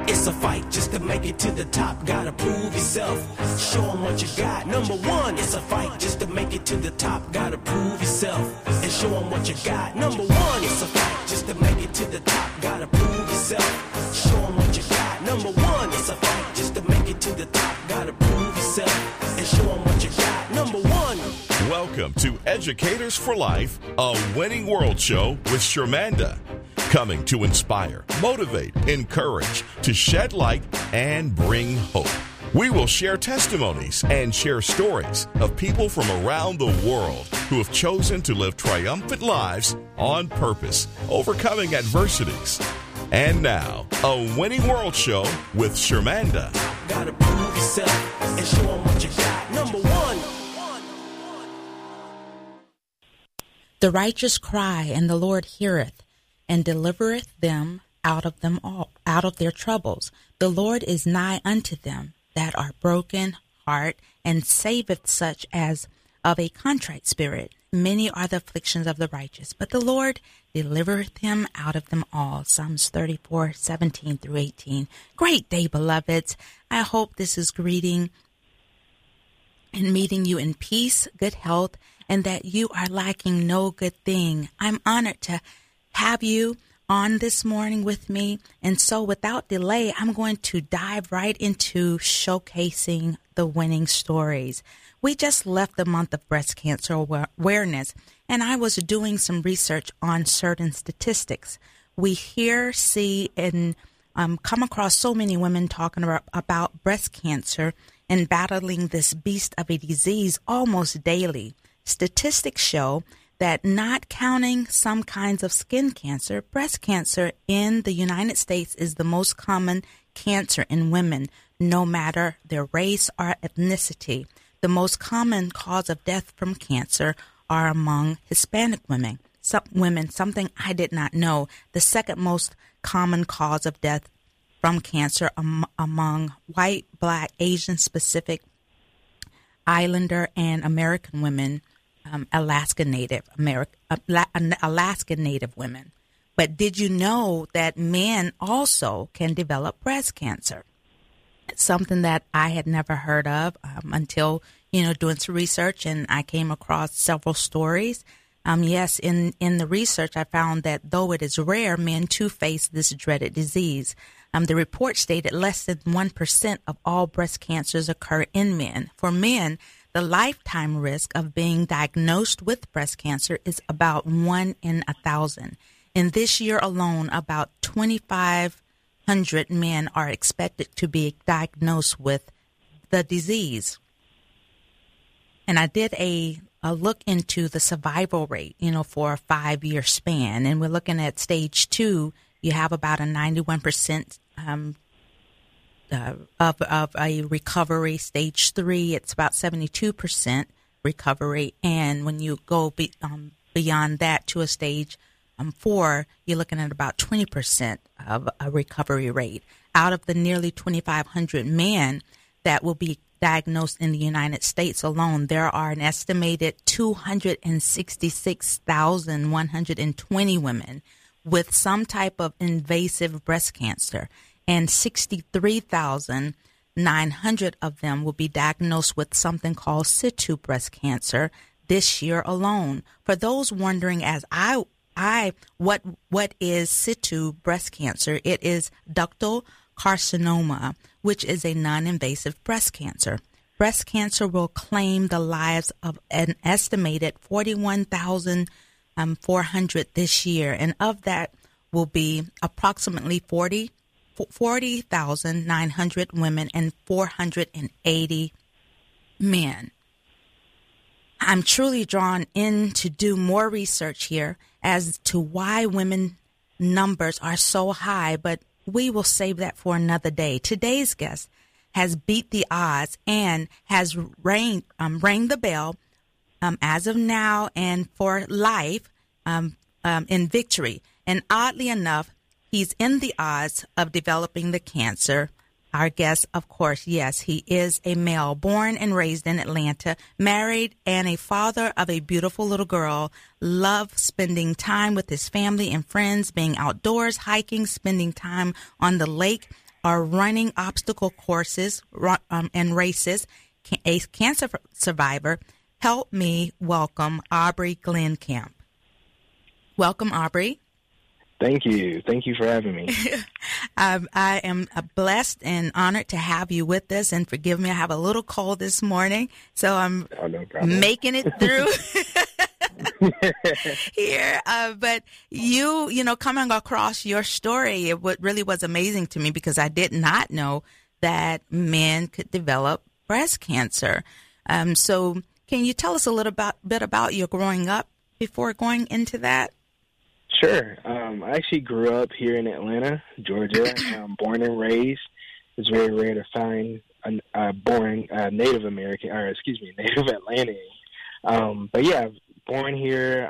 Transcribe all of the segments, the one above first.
It's a fight just to make it to the top. Gotta prove yourself. Show them what you got. Number one, it's a fight just to make it to the top. Gotta prove yourself and show them what you got. Number one, it's a fight just to make it to the top. Gotta prove yourself. Show them what you got. Number one, it's a fight just to make it to the top. Gotta prove yourself and show them what you got. Number one. Welcome to Educators for Life, a winning world show with Shermanda. Coming to inspire, motivate, encourage, to shed light, and bring hope. We will share testimonies and share stories of people from around the world who have chosen to live triumphant lives on purpose, overcoming adversities. And now, a winning world show with Shermanda. Gotta prove yourself and show them what you got. Number one. The righteous cry, and the Lord heareth, and delivereth them out of their troubles. The Lord is nigh unto them that are broken heart, and saveth such as of a contrite spirit. Many are the afflictions of the righteous, but the Lord delivereth him out of them all. Psalms 34:17 through 18. Great day, beloveds. I hope this is greeting and meeting you in peace, good health, and that you are lacking no good thing. I'm honored to have you on this morning with me. And so without delay, I'm going to dive right into showcasing the winning stories. We just left the month of breast cancer awareness, and I was doing some research on certain statistics. We hear, see, and come across so many women talking about breast cancer and battling this beast of a disease almost daily. Statistics show that, not counting some kinds of skin cancer, breast cancer in the United States is the most common cancer in women, no matter their race or ethnicity. The most common cause of death from cancer are among Hispanic women. Something I did not know. The second most common cause of death from cancer among white, black, Asian, Pacific Islander, and American women. Alaska Native women. But did you know that men also can develop breast cancer? It's something that I had never heard of until, doing some research, and I came across several stories. Yes, in the research, I found that though it is rare, men too face this dreaded disease. The report stated less than 1% of all breast cancers occur in men. For men, the lifetime risk of being diagnosed with breast cancer is about 1 in 1,000. In this year alone, about 2,500 men are expected to be diagnosed with the disease. And I did a look into the survival rate, for a 5-year span. And we're looking at stage 2, you have about a 91% of a recovery. Stage 3, it's about 72% recovery. And when you go beyond that to a stage 4, you're looking at about 20% of a recovery rate. Out of the nearly 2,500 men that will be diagnosed in the United States alone, there are an estimated 266,120 women with some type of invasive breast cancer, and 63,900 of them will be diagnosed with something called situ breast cancer this year alone. For those wondering, as what is situ breast cancer? It is ductal carcinoma, which is a non-invasive breast cancer. Breast cancer will claim the lives of an estimated 41,400 this year, and of that will be approximately 40,900 women and 480 men. I'm truly drawn in to do more research here as to why women numbers are so high, but we will save that for another day. Today's guest has beat the odds and has rang the bell as of now and for life in victory. And oddly enough, he's in the odds of developing the cancer. Our guest, of course, yes, he is a male born and raised in Atlanta, married and a father of a beautiful little girl, loves spending time with his family and friends, being outdoors, hiking, spending time on the lake, are running obstacle courses and races. A cancer survivor. Help me welcome Aubrey Glenkamp. Welcome, Aubrey. Thank you. Thank you for having me. I am blessed and honored to have you with us. And forgive me, I have a little cold this morning, so I'm making it through here. But you know, coming across your story, really was amazing to me because I did not know that men could develop breast cancer. So can you tell us a little bit about your growing up before going into that? Sure. I actually grew up here in Atlanta, Georgia. Born and raised. It's very rare to find a born Native American, Native Atlantean. But yeah, born here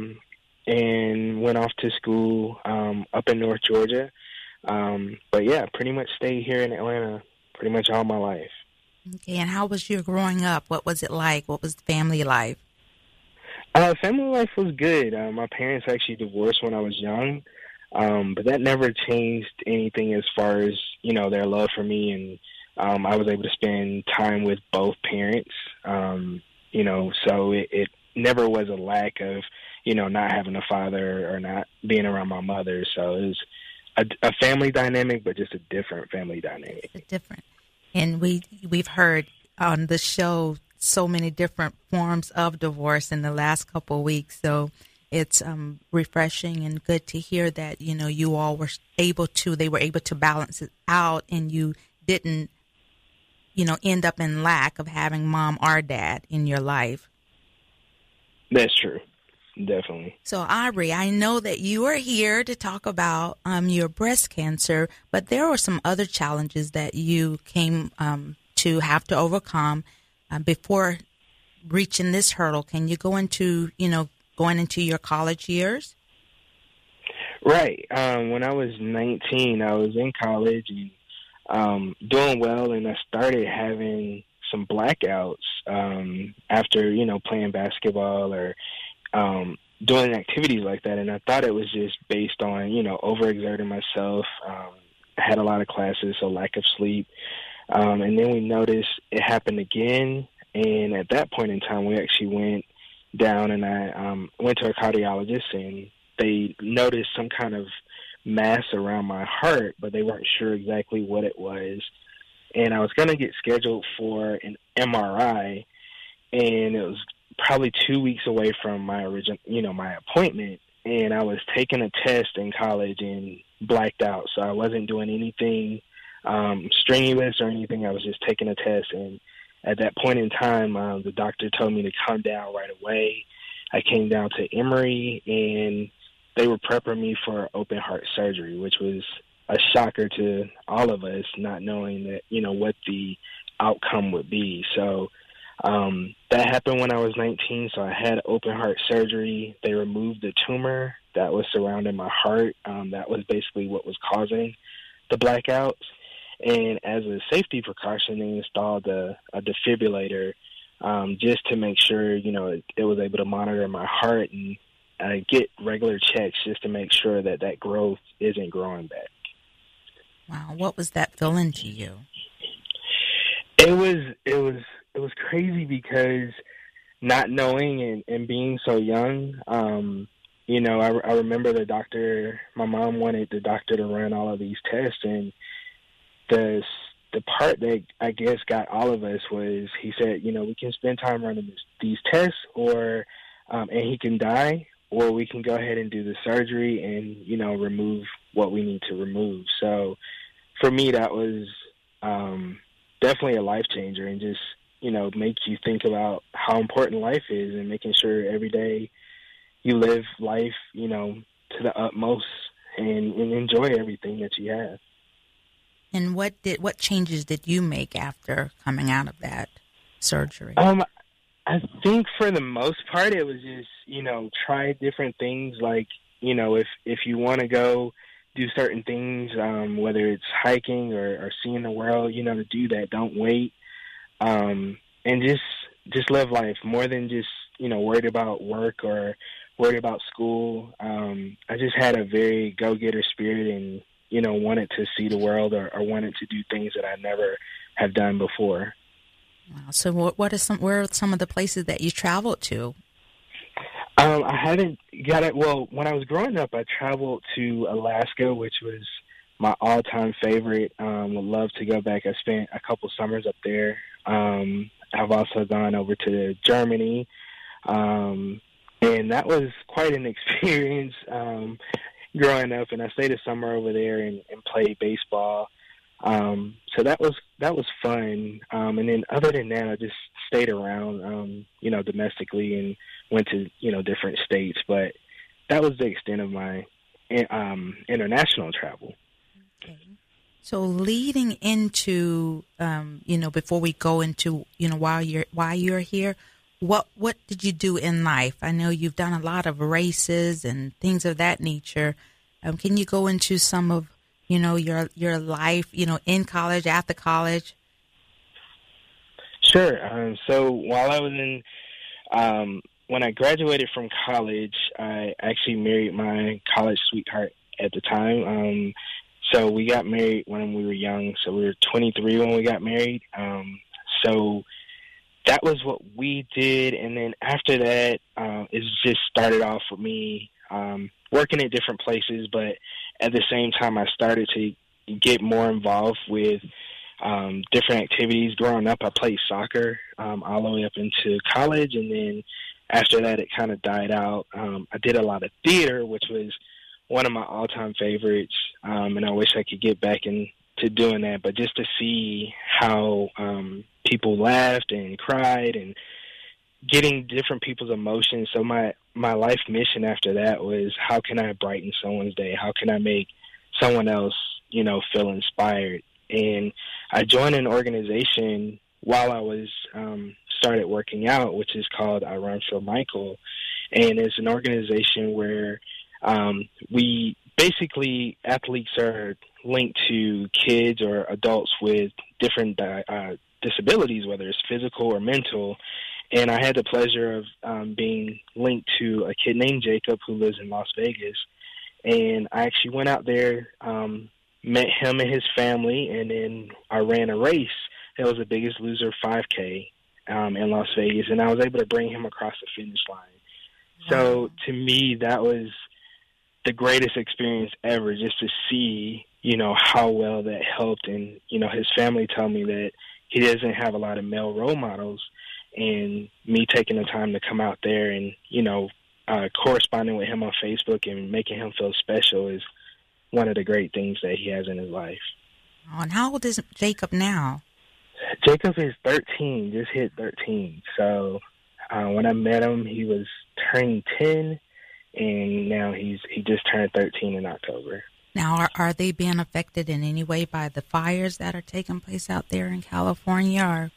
and went off to school up in North Georgia. But yeah, pretty much stayed here in Atlanta pretty much all my life. Okay, and how was your growing up? What was it like? What was the family life? Family life was good. My parents actually divorced when I was young, but that never changed anything as far as, you know, their love for me. And I was able to spend time with both parents, you know, so it never was a lack of, you know, not having a father or not being around my mother. So it was a family dynamic, but just a different family dynamic. Different. And we've heard on the show so many different forms of divorce in the last couple of weeks. So it's refreshing and good to hear that, you know, you all were able to balance it out and you didn't, you know, end up in lack of having mom or dad in your life. That's true. Definitely. So, Aubrey, I know that you are here to talk about your breast cancer, but there were some other challenges that you came to have to overcome before reaching this hurdle. Can you go into, you know, going into your college years? Right. When I was 19, I was in college and doing well, and I started having some blackouts after, you know, playing basketball or doing activities like that. And I thought it was just based on, you know, overexerting myself. I had a lot of classes, so lack of sleep. And then we noticed it happened again. And at that point in time, we actually went down and I went to a cardiologist, and they noticed some kind of mass around my heart, but they weren't sure exactly what it was. And I was going to get scheduled for an MRI, and it was probably 2 weeks away from my my appointment. And I was taking a test in college and blacked out. So I wasn't doing anything strenuous or anything. I was just taking a test. And at that point in time, the doctor told me to come down right away. I came down to Emory, and they were prepping me for open heart surgery, which was a shocker to all of us, not knowing that, you know, what the outcome would be. So that happened when I was 19. So I had open heart surgery. They removed the tumor that was surrounding my heart. That was basically what was causing the blackouts. And as a safety precaution, they installed a defibrillator just to make sure, you know, it was able to monitor my heart and get regular checks just to make sure that that growth isn't growing back. Wow, what was that feeling to you? It was crazy because not knowing and being so young, you know, I remember my mom wanted the doctor to run all of these tests, and the part that I guess got all of us was he said, you know, we can spend time running these tests, or and he can die, or we can go ahead and do the surgery and, you know, remove what we need to remove. So for me, that was definitely a life changer, and just, you know, make you think about how important life is and making sure every day you live life, you know, to the utmost and enjoy everything that you have. And what changes did you make after coming out of that surgery? I think for the most part, it was just, you know, try different things. Like, you know, if you want to go do certain things, whether it's hiking or seeing the world, you know, to do that. Don't wait. And just live life more than just, you know, worried about work or worried about school. I just had a very go-getter spirit, and wanted to see the world or wanted to do things that I never have done before. Wow. So where are some of the places that you traveled to? I haven't got it. Well, when I was growing up, I traveled to Alaska, which was my all-time favorite. Would love to go back. I spent a couple summers up there. I've also gone over to Germany, and that was quite an experience growing up. And I stayed a summer over there and played baseball. So that was fun. And then other than that, I just stayed around, domestically and went to, different states. But that was the extent of my international travel. Okay. So leading into, before we go into, why you're here, what did you do in life? I know you've done a lot of races and things of that nature. Can you go into some of, your life, in college, after college? Sure. So while I was when I graduated from college, I actually married my college sweetheart at the time. So we got married when we were young. So we were 23 when we got married. So that was what we did. And then after that, it just started off with me working at different places. But at the same time, I started to get more involved with different activities. Growing up, I played soccer all the way up into college. And then after that, it kind of died out. I did a lot of theater, which was one of my all-time favorites, and I wish I could get back into doing that. But just to see how people laughed and cried and getting different people's emotions. So my life mission after that was, how can I brighten someone's day? How can I make someone else, feel inspired? And I joined an organization while I was started working out, which is called I Run for Michael. And it's an organization where we basically, athletes are linked to kids or adults with different disabilities, whether it's physical or mental. And I had the pleasure of being linked to a kid named Jacob who lives in Las Vegas. And I actually went out there, met him and his family, and then I ran a race. It was the Biggest Loser 5K in Las Vegas, and I was able to bring him across the finish line. Wow. So to me, that was the greatest experience ever, just to see, how well that helped. And, his family told me that he doesn't have a lot of male role models, and me taking the time to come out there and, corresponding with him on Facebook and making him feel special is one of the great things that he has in his life. Oh, and how old is Jacob now? Jacob is 13, just hit 13. So when I met him, he was turning 10, and now he just turned 13 in October. Now, are they being affected in any way by the fires that are taking place out there in California? Or?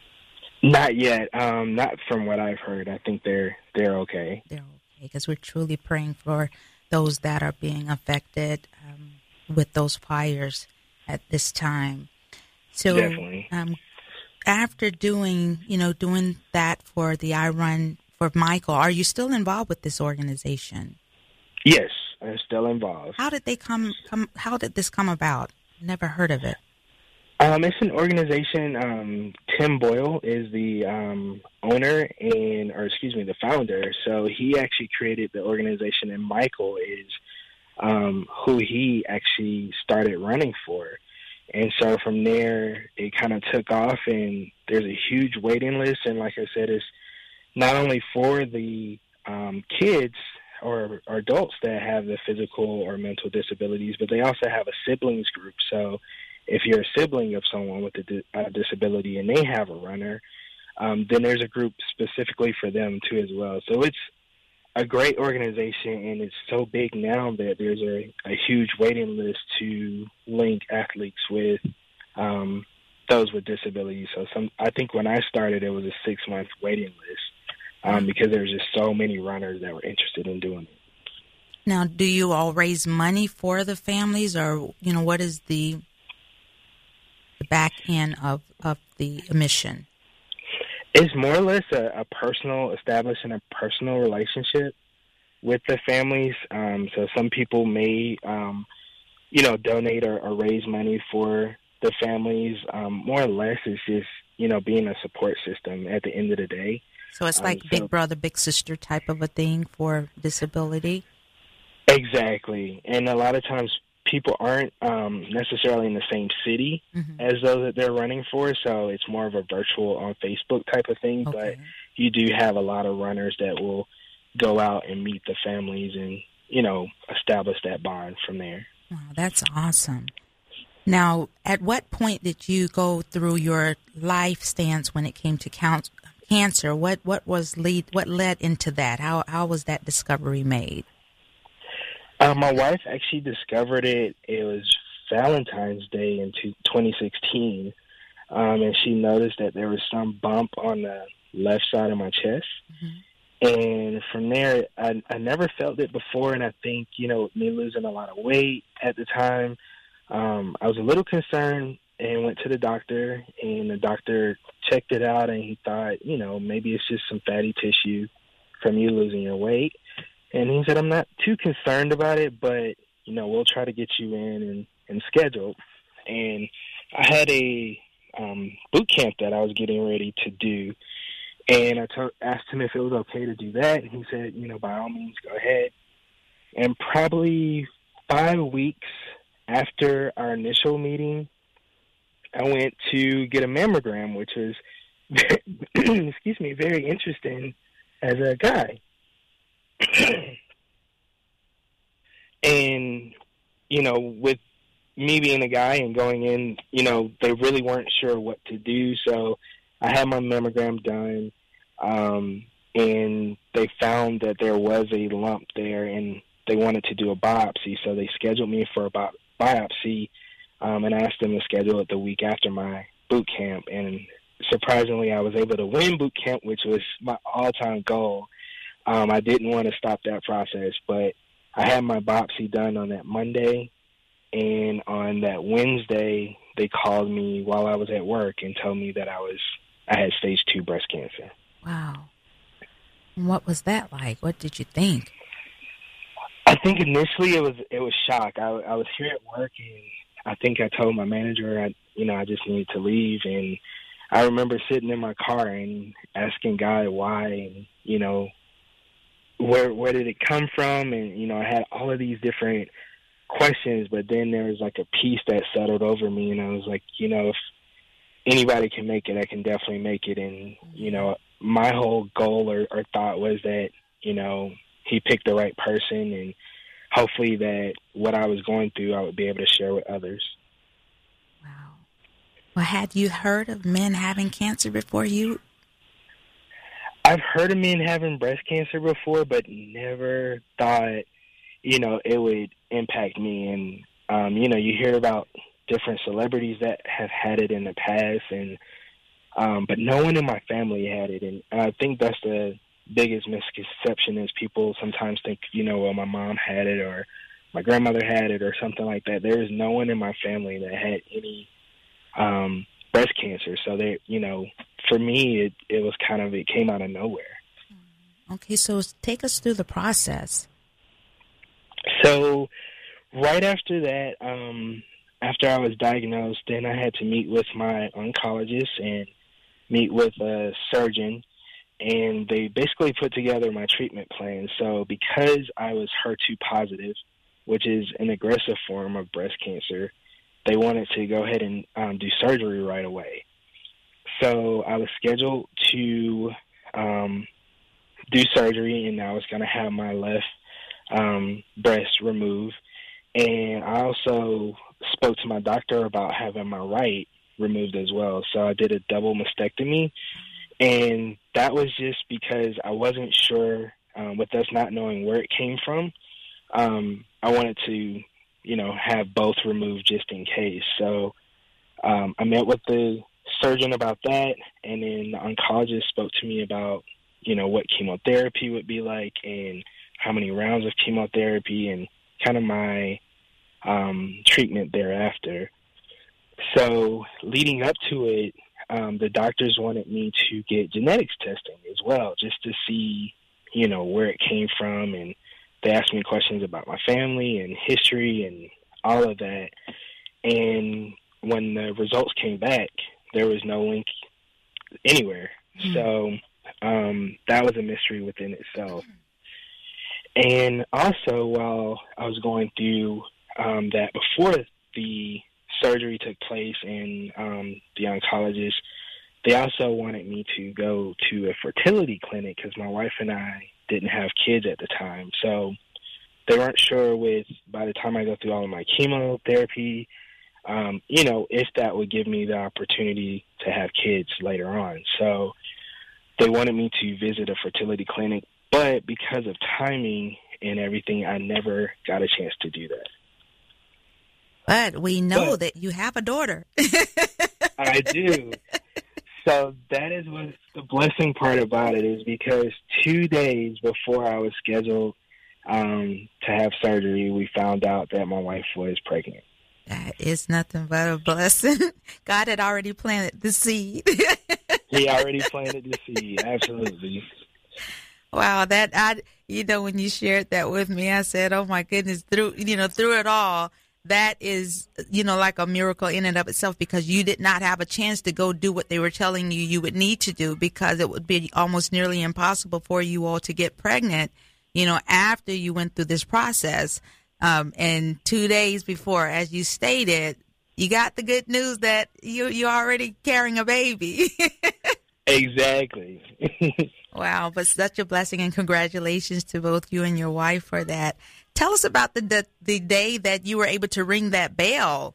Not yet. Not from what I've heard. I think they're okay. They're okay, because we're truly praying for those that are being affected with those fires at this time. So, definitely. After doing that for the I Run for Michael, are you still involved with this organization? Yes, I'm still involved. How did they how did this come about? Never heard of it. It's an organization. Tim Boyle is the owner the founder. So he actually created the organization, and Michael is who he actually started running for. And so from there, it kind of took off, and there's a huge waiting list. And like I said, it's not only for the kids or adults that have the physical or mental disabilities, but they also have a siblings group. So if you're a sibling of someone with a disability and they have a runner, then there's a group specifically for them too as well. So it's a great organization, and it's so big now that there's a huge waiting list to link athletes with those with disabilities. So I think when I started, it was a 6-month waiting list because there was just so many runners that were interested in doing it. Now, do you all raise money for the families, or what is the back end of the mission? It's more or less establishing a personal relationship with the families. So some people may donate or raise money for the families. More or less, it's just, being a support system at the end of the day. So it's like big brother, big sister type of a thing for disability? Exactly. And a lot of times people aren't necessarily in the same city as those that they're running for, so it's more of a virtual on Facebook type of thing. Okay. But you do have a lot of runners that will go out and meet the families and, establish that bond from there. Wow, that's awesome. Now, at what point did you go through your life stance when it came to cancer? What led into that? How was that discovery made? My wife actually discovered it. It was Valentine's Day in 2016, and she noticed that there was some bump on the left side of my chest. And from there, I never felt it before, and I think, me losing a lot of weight at the time, I was a little concerned and went to the doctor, and the doctor checked it out, and he thought, maybe it's just some fatty tissue from you losing your weight. And he said, I'm not too concerned about it, but, we'll try to get you in and scheduled. And I had a boot camp that I was getting ready to do, and I asked him if it was okay to do that, and he said, by all means, go ahead. And probably 5 weeks after our initial meeting, I went to get a mammogram, which was, very interesting as a guy. And, with me being a guy and going in, they really weren't sure what to do. So I had my mammogram done, and they found that there was a lump there, and they wanted to do a biopsy. So they scheduled me for a biopsy, and I asked them to schedule it the week after my boot camp. And surprisingly, I was able to win boot camp, which was my all-time goal. I didn't want to stop that process, but I had my biopsy done on that Monday, and on that Wednesday, they called me while I was at work and told me that I had stage 2 breast cancer. Wow. And what was that like? What did you think? I think initially it was shock. I was here at work, and I think I told my manager I just needed to leave, and I remember sitting in my car and asking God why, and where did it come from, and I had all of these different questions, but then there was like a peace that settled over me, and I was like, if anybody can make it, I can definitely make it. And my whole goal or thought was that he picked the right person, and hopefully that what I was going through I would be able to share with others. Wow. Well, had you heard of men having cancer before you? I've heard of men having breast cancer before, but never thought, it would impact me. And, you hear about different celebrities that have had it in the past, and but no one in my family had it. And I think that's the biggest misconception is people sometimes think, well, my mom had it or my grandmother had it or something like that. There is no one in my family that had any breast cancer. So for me, it came out of nowhere. Okay, so take us through the process. So right after that, after I was diagnosed, then I had to meet with my oncologist and meet with a surgeon, and they basically put together my treatment plan. So because I was HER2 positive, which is an aggressive form of breast cancer, they wanted to go ahead and do surgery right away. So I was scheduled to do surgery, and I was going to have my left breast removed. And I also spoke to my doctor about having my right removed as well. So I did a double mastectomy, and that was just because I wasn't sure, with us not knowing where it came from. I wanted to, have both removed just in case. So I met with the surgeon about that, and then the oncologist spoke to me about, what chemotherapy would be like and how many rounds of chemotherapy and kind of my treatment thereafter. So leading up to it, the doctors wanted me to get genetics testing as well, just to see, where it came from. And they asked me questions about my family and history and all of that. And when the results came back, there was no link anywhere. So that was a mystery within itself. And also, while I was going through that, before the surgery took place, and the oncologist, they also wanted me to go to a fertility clinic because my wife and I didn't have kids at the time. So they weren't sure by the time I go through all of my chemotherapy, if that would give me the opportunity to have kids later on. So they wanted me to visit a fertility clinic, but because of timing and everything, I never got a chance to do that. But we know that you have a daughter. I do. So that is what the blessing part about it is, because 2 days before I was scheduled to have surgery, we found out that my wife was pregnant. That is nothing but a blessing. God had already planted the seed. He already planted the seed. Absolutely. Wow, when you shared that with me, I said, "Oh my goodness!" Through it all, that is, like a miracle in and of itself, because you did not have a chance to go do what they were telling you would need to do, because it would be almost nearly impossible for you all to get pregnant, after you went through this process. And 2 days before, as you stated, you got the good news that you're already carrying a baby. Exactly. Wow, but such a blessing, and congratulations to both you and your wife for that. Tell us about the day that you were able to ring that bell.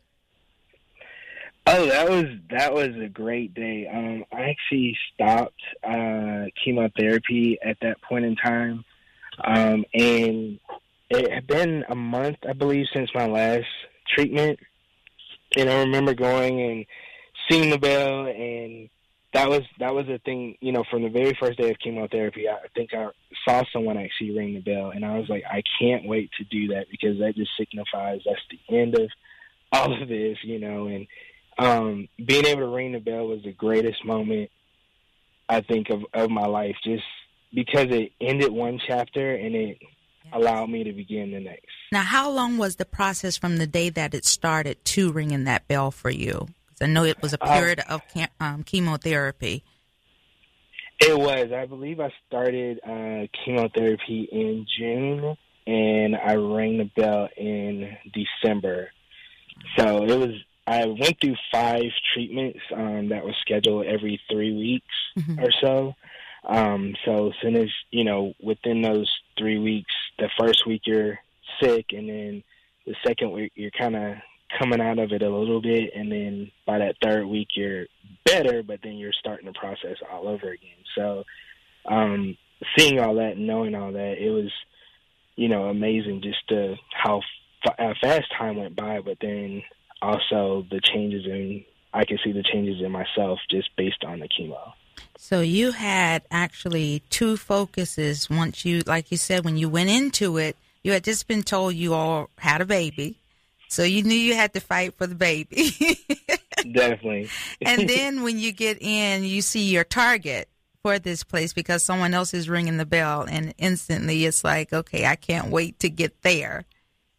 Oh, that was a great day. I actually stopped chemotherapy at that point in time, and it had been a month, I believe, since my last treatment. And I remember going and seeing the bell, and that was a thing, from the very first day of chemotherapy. I think I saw someone actually ring the bell, and I was like, I can't wait to do that, because that just signifies that's the end of all of this, and being able to ring the bell was the greatest moment, I think, of my life, just because it ended one chapter and it allowed me to begin the next. Now, how long was the process from the day that it started to ringing that bell for you? I know it was a period of chemotherapy. It was. I believe I started chemotherapy in June, and I rang the bell in December. So I went through 5 treatments that were scheduled every 3 weeks or so. So as soon as, within those 3 weeks, the first week you're sick, and then the second week you're kind of coming out of it a little bit, and then by that 3rd week you're better, but then you're starting the process all over again. So seeing all that and knowing all that, it was, amazing just how fast time went by, but then also I could see the changes in myself just based on the chemo. So you had actually 2 focuses once you, like you said, when you went into it, you had just been told you all had a baby. So you knew you had to fight for the baby. Definitely. And then when you get in, you see your target for this place because someone else is ringing the bell, and instantly it's like, okay, I can't wait to get there.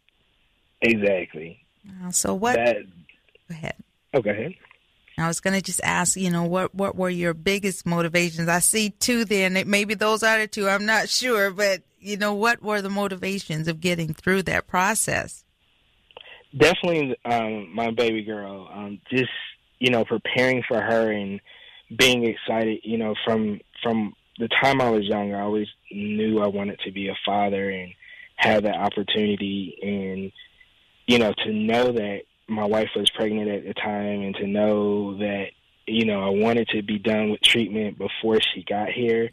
Exactly. So what? Go ahead. Oh, go ahead. I was going to just ask, what were your biggest motivations? I see 2 there, and maybe those are the 2. I'm not sure, but, what were the motivations of getting through that process? Definitely my baby girl, just, preparing for her and being excited, from the time I was young. I always knew I wanted to be a father and have that opportunity, and, to know that my wife was pregnant at the time, and to know that, I wanted to be done with treatment before she got here.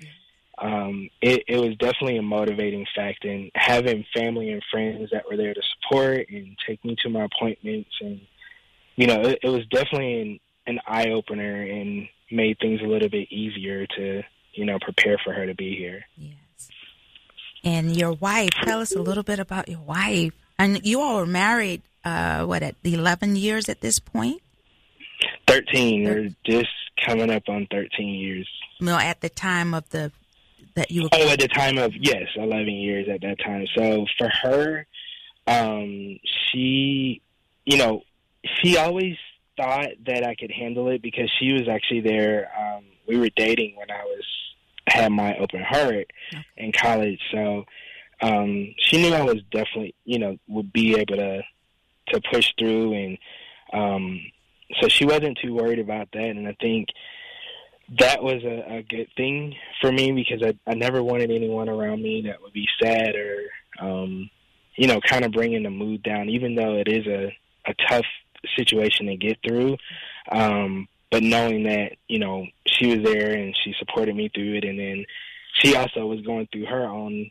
It was definitely a motivating fact, and having family and friends that were there to support and take me to my appointments, and it was definitely an eye opener and made things a little bit easier to prepare for her to be here. Yes. And your wife, tell us a little bit about your wife. And you all were married at 11 years at this point? 13. We're just coming up on 13 years. No, at the time of that you were... Oh, at the time of, yes, 11 years at that time. So for her, she she always thought that I could handle it because she was actually there. We were dating when I had my open heart in college. So she knew I was definitely, would be able to push through. And so she wasn't too worried about that. And I think that was a good thing for me because I never wanted anyone around me that would be sad or, kind of bringing the mood down, even though it is a tough situation to get through. But knowing that, she was there and she supported me through it. And then she also was going through her own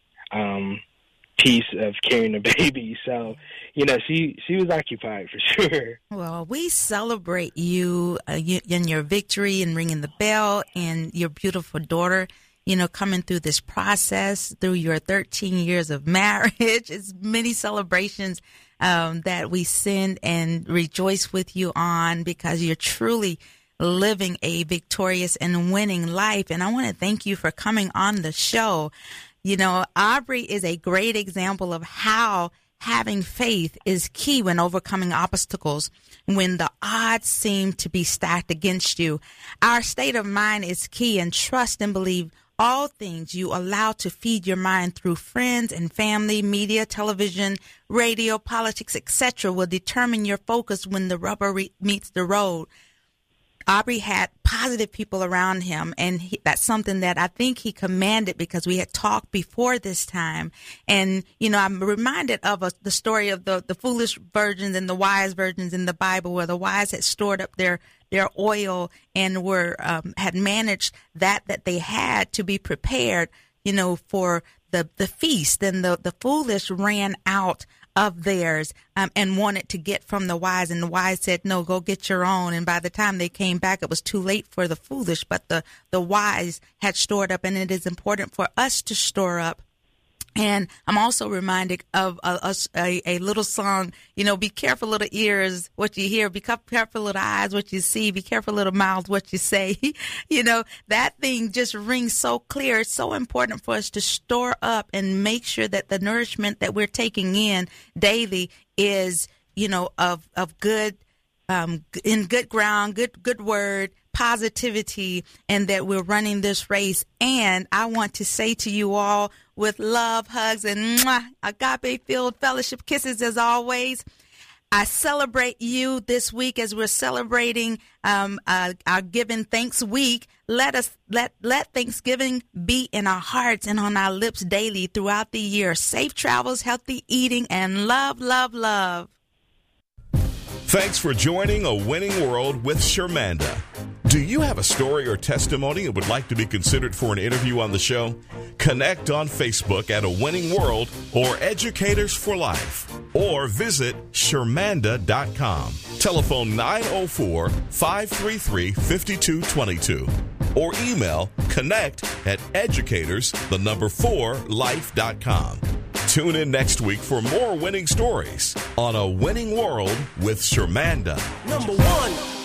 piece of carrying the baby. So, she was occupied for sure. Well, we celebrate you in your victory and ringing the bell and your beautiful daughter, coming through this process, through your 13 years of marriage. It's many celebrations that we send and rejoice with you on because you're truly living a victorious and winning life. And I want to thank you for coming on the show. Aubrey is a great example of how having faith is key when overcoming obstacles, when the odds seem to be stacked against you. Our state of mind is key, and trust and believe all things you allow to feed your mind through friends and family, media, television, radio, politics, etc. will determine your focus when the rubber meets the road. Aubrey had positive people around him, and that's something that I think he commanded because we had talked before this time. And, I'm reminded of the story of the foolish virgins and the wise virgins in the Bible, where the wise had stored up their oil and had managed that they had to be prepared, for the feast. And the foolish ran out of theirs and wanted to get from the wise, and the wise said, no, go get your own. And by the time they came back, it was too late for the foolish, but the wise had stored up. And it is important for us to store up. And I'm also reminded of a little song, be careful little ears, what you hear, be careful little eyes, what you see, be careful little mouths, what you say. That thing just rings so clear. It's so important for us to store up and make sure that the nourishment that we're taking in daily is, of good, in good ground, good word, positivity, and that we're running this race. And I want to say to you all, with love, hugs, and agape-filled fellowship kisses as always, I celebrate you this week as we're celebrating our Giving Thanks Week. Let Thanksgiving be in our hearts and on our lips daily throughout the year. Safe travels, healthy eating, and love, love, love. Thanks for joining A Winning World with Shermanda. Do you have a story or testimony and would like to be considered for an interview on the show? Connect on Facebook at A Winning World or Educators for Life, or visit Shermanda.com. Telephone 904-533-5222 or email connect@educators4life.com. Tune in next week for more winning stories on A Winning World with Shermanda. Number one.